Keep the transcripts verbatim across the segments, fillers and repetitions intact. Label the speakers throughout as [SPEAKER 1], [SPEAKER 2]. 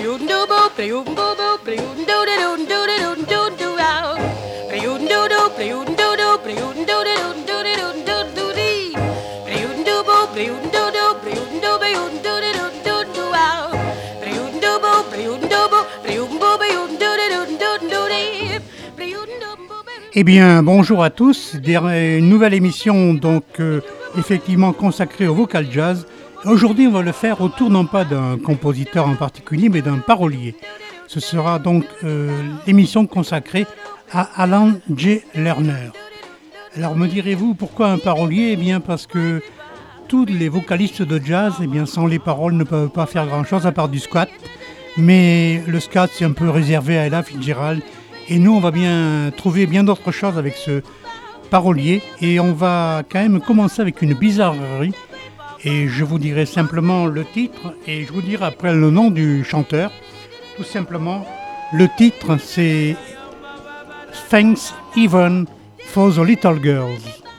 [SPEAKER 1] Eh bien, bonjour à tous. Une nouvelle émission, donc euh, effectivement consacrée au vocal jazz. Aujourd'hui, on va le faire autour non pas d'un compositeur en particulier, mais d'un parolier. Ce sera donc euh, l'émission consacrée à Alan J. Lerner. Alors, me direz-vous pourquoi un parolier ? Eh bien, parce que tous les vocalistes de jazz, eh bien, sans les paroles, ne peuvent pas faire grand-chose à part du scat. Mais le scat, c'est un peu réservé à Ella Fitzgerald. Et nous, on va bien trouver bien d'autres choses avec ce parolier. Et on va quand même commencer avec une bizarrerie. Et je vous dirai simplement le titre. Et je vous dirai après le nom du chanteur. Tout simplement, le titre, c'est Thanks Even for the Little Girls.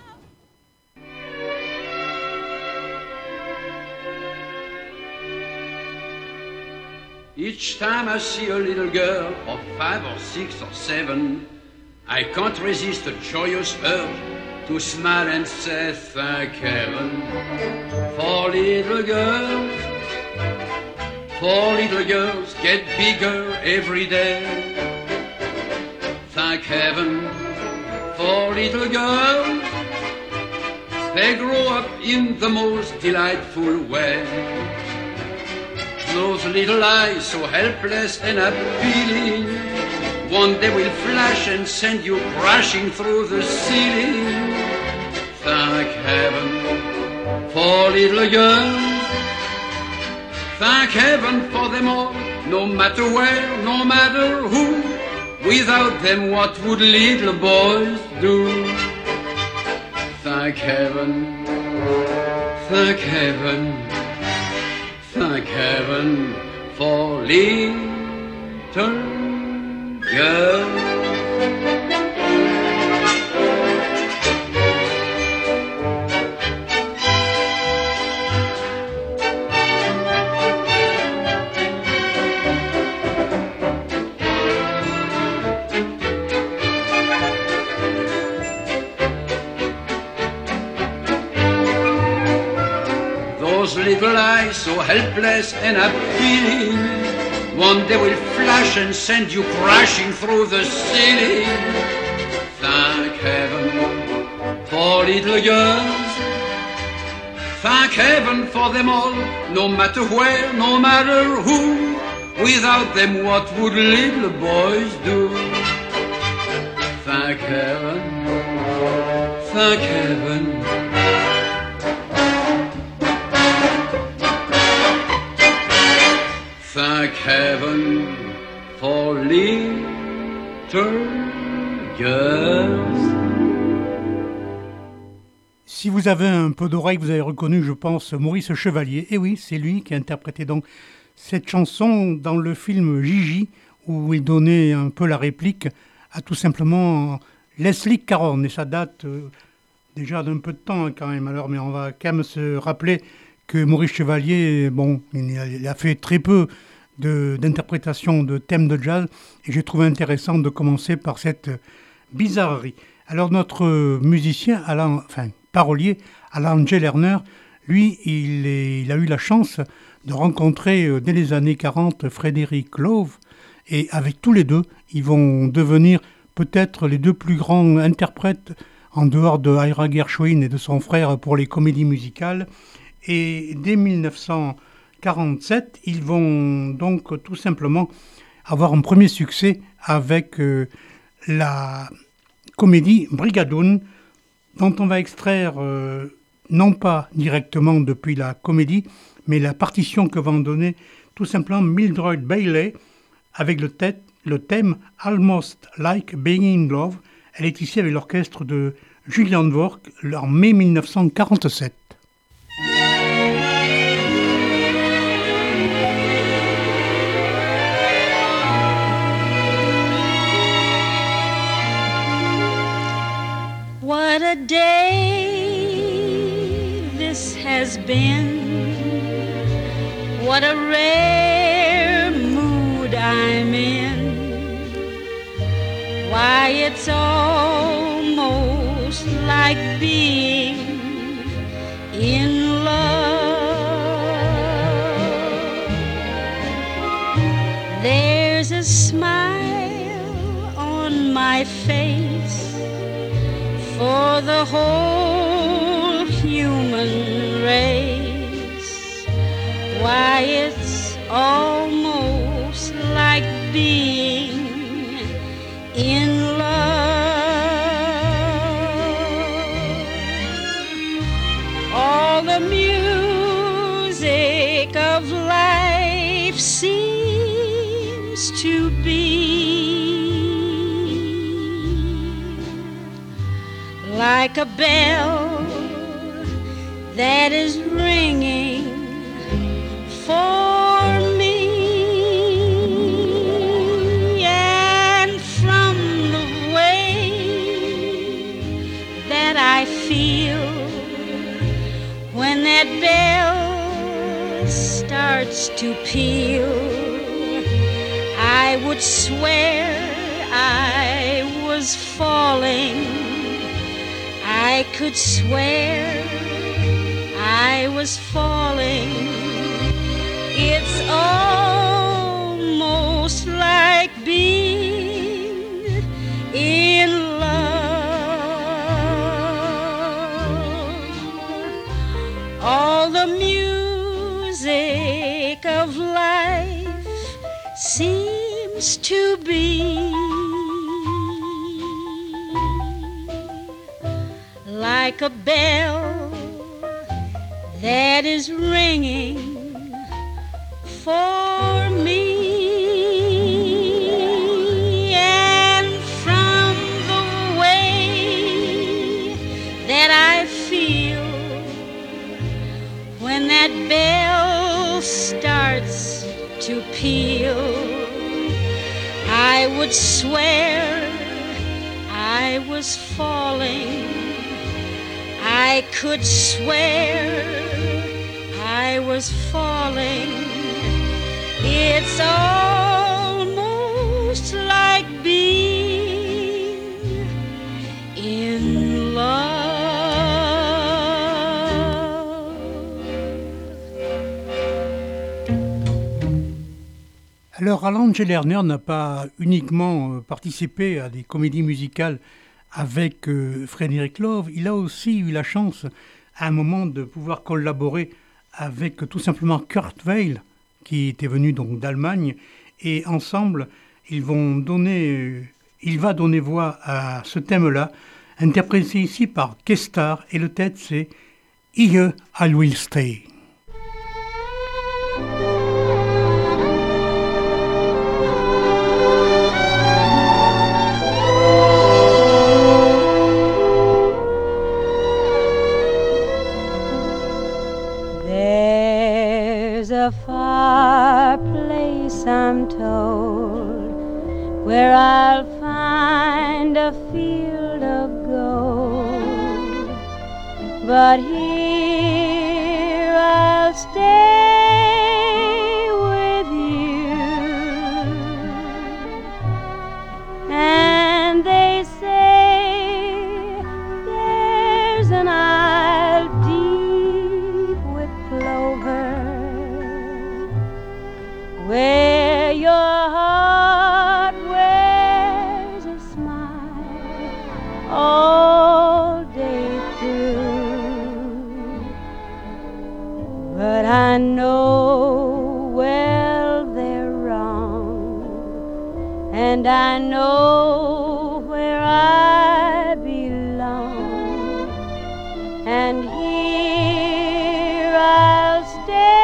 [SPEAKER 2] Each time I see a little girl of five or six or seven, I can't resist a joyous urge to smile and say thank heaven for little girls. For little girls get bigger every day. Thank heaven for little girls. They grow up in the most delightful way. Those little eyes so helpless and appealing, one day will flash and send you crashing through the ceiling. Thank heaven for little girls. Thank heaven for them all, no matter where, no matter who. Without them, what would little boys do? Thank heaven, thank heaven. Thank heaven for little girls. Little eyes so helpless and appealing, one day will flash and send you crashing through the ceiling. Thank heaven for little girls. Thank heaven for them all, no matter where, no matter who. Without them, what would little boys do? Thank heaven, thank heaven. Thank heaven for little girls.
[SPEAKER 1] Si vous avez un peu d'oreille, vous avez reconnu, je pense, Maurice Chevalier. Et oui, c'est lui qui a interprété donc cette chanson dans le film Gigi, où il donnait un peu la réplique à tout simplement Leslie Caron. Et ça date euh, déjà d'un peu de temps hein, quand même. Alors, mais on va quand même se rappeler que Maurice Chevalier, bon, il a, il a fait très peu de, d'interprétation de thèmes de jazz, et j'ai trouvé intéressant de commencer par cette bizarrerie. Alors notre musicien, Alan, enfin parolier, Alan J. Lerner, lui, il, est, il a eu la chance de rencontrer dès les années quarante Frédéric Love, et avec tous les deux, ils vont devenir peut-être les deux plus grands interprètes en dehors de Ira Gershwin et de son frère pour les comédies musicales. Et dès dix-neuf cent quarante-sept, ils vont donc tout simplement avoir un premier succès avec euh, la comédie Brigadoon, dont on va extraire, euh, non pas directement depuis la comédie, mais la partition que va en donner tout simplement Mildred Bailey avec le, tête, le thème Almost Like Being in Love. Elle est ici avec l'orchestre de Julian Dvorak en mai dix-neuf cent quarante-sept.
[SPEAKER 3] What a day this has been. What a rare moon my face for the whole human race. Why, it's almost like being in love. All the music of life seems to be like a bell that is ringing for me, and from the way that I feel when that bell starts to peal, I would swear I was falling. I could swear I was falling. It's almost like being in love. All the music of life seems to be like a bell that is ringing for me, and from the way that I feel when that bell starts to peal, I would swear I was falling. I could swear I was falling. It's almost like being in love.
[SPEAKER 1] Alors, Alan Lerner n'a pas uniquement participé à des comédies musicales avec euh, Frédéric Love, il a aussi eu la chance à un moment de pouvoir collaborer avec tout simplement Kurt Weill, qui était venu donc d'Allemagne, et ensemble ils vont donner, euh, il va donner voix à ce thème-là, interprété ici par Kestar, et le titre c'est Here I Will Stay.
[SPEAKER 4] A far place, I'm told, where I'll find a field of gold. But here I'll stay with you, and they say there's an isle deep with clover, where your heart wears a smile all day through. But I know well they're wrong, and I know where I belong, and here I'll stay.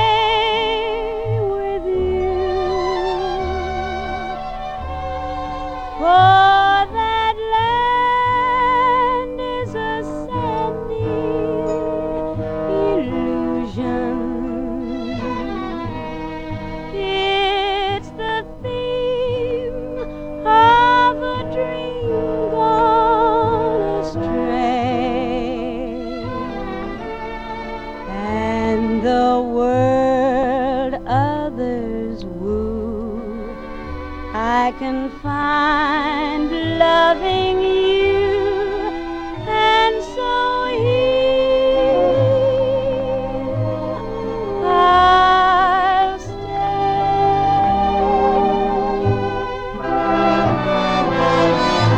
[SPEAKER 4] For that land is a sandy illusion. It's the theme of a dream gone astray, and the world others woo I can find loving you, and so here I'll stay.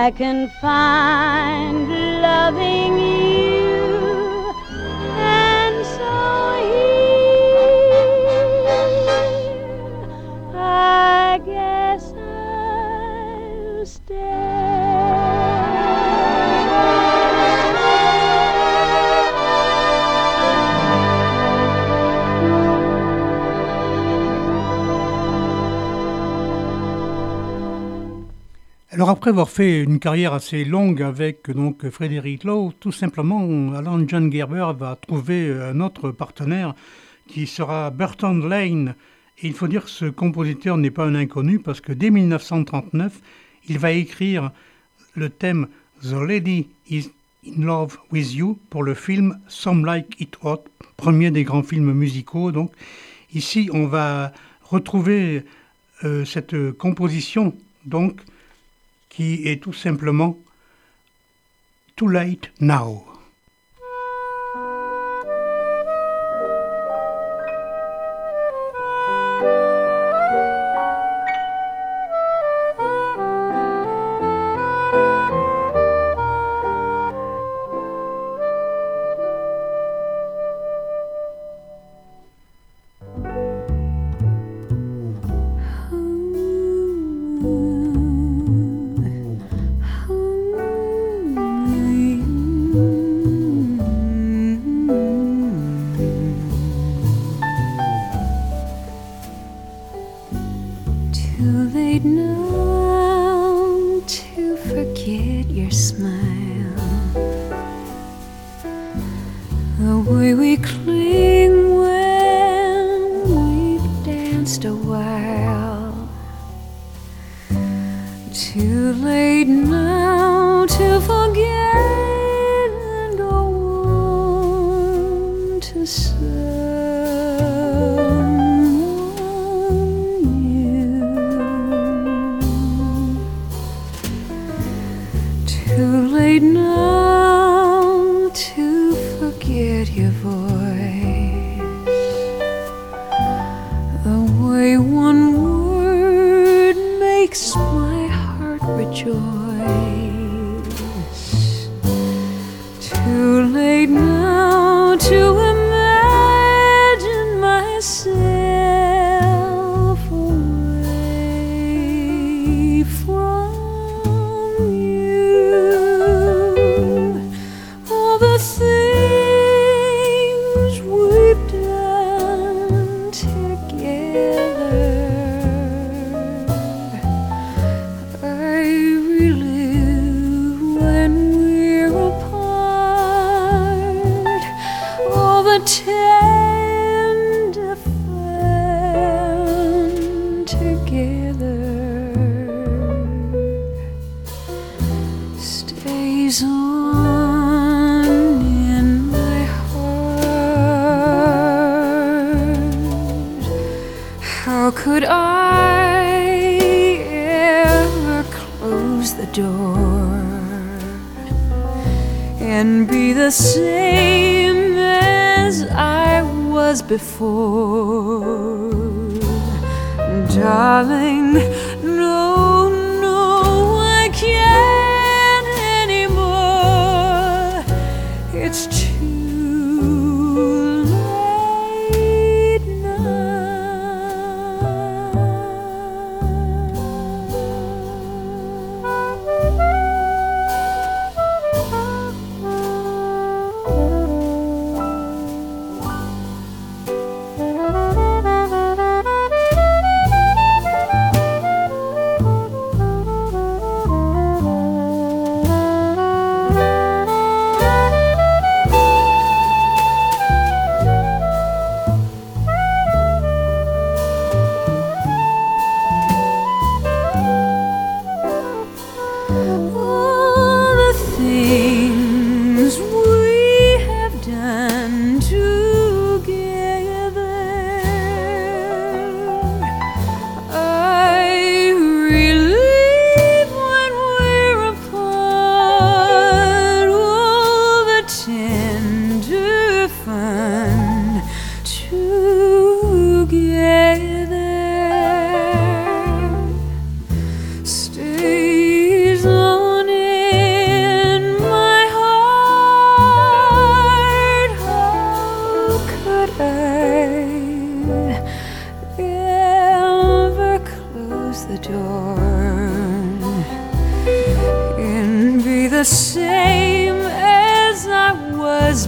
[SPEAKER 4] I can find loving you. And so here I guess I'll stay.
[SPEAKER 1] Alors après avoir fait une carrière assez longue avec donc Frédéric Lowe, tout simplement, Alan John Gerber va trouver un autre partenaire qui sera Burton Lane. Et il faut dire que ce compositeur n'est pas un inconnu parce que dès dix-neuf cent trente-neuf, il va écrire le thème The Lady is in Love with You pour le film Some Like It Hot, premier des grands films musicaux. Donc ici, on va retrouver euh, cette composition donc qui est tout simplement Too Late Now.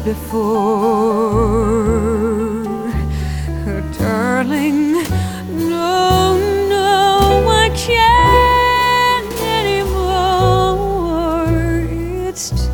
[SPEAKER 5] before. Oh, darling, no, no, I can't anymore. It's too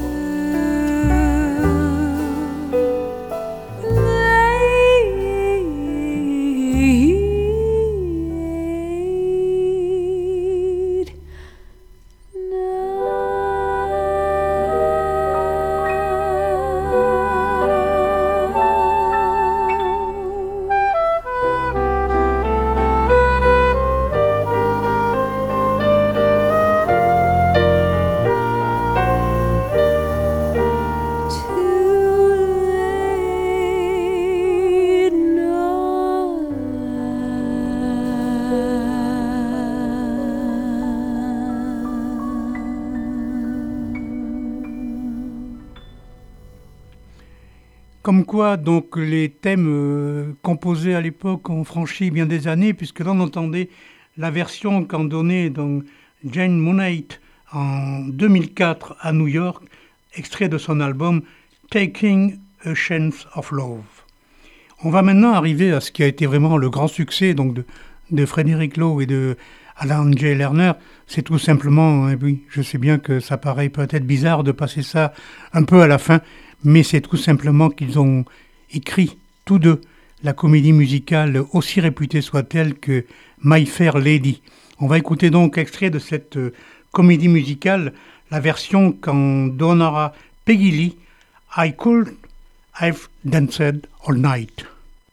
[SPEAKER 1] Comme quoi, donc, les thèmes euh, composés à l'époque ont franchi bien des années, puisque là, on entendait la version qu'en donnait donc, Jane Moneit en deux mille quatre à New York, extrait de son album Taking a Chance of Love. On va maintenant arriver à ce qui a été vraiment le grand succès donc, de, de Frédéric Lowe et de Alan J. Lerner. C'est tout simplement, hein, oui, je sais bien que ça paraît peut-être bizarre de passer ça un peu à la fin, mais c'est tout simplement qu'ils ont écrit tous deux la comédie musicale aussi réputée soit-elle que My Fair Lady. On va écouter donc extrait de cette euh, comédie musicale, la version qu'en donnera Peggy Lee, I Could Have Danced All Night.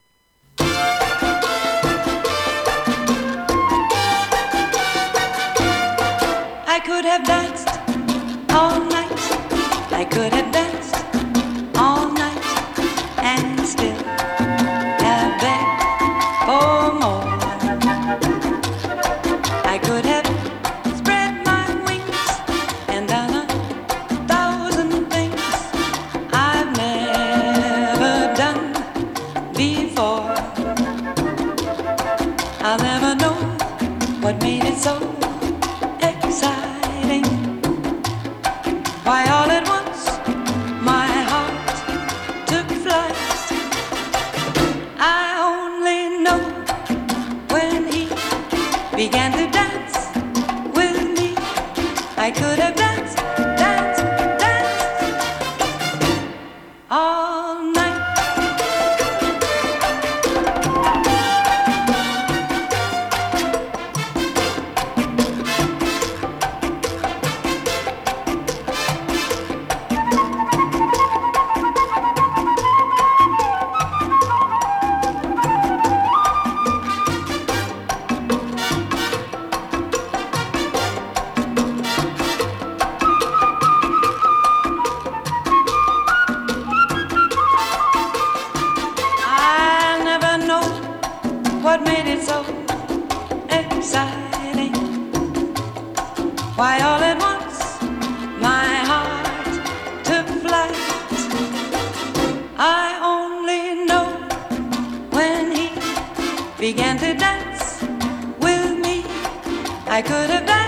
[SPEAKER 6] I could have danced all night. I could have danced all night and still have begged for more. I could have spread my wings and done a thousand things I've never done before. I'll never know what made it so exciting. Why all at once my heart took flight. I only know when he began to dance with me. I could have danced, danced, danced all night. I'll never know what made it so exciting. Why all at once my heart took flight. I only know when he began to dance with me. I could have danced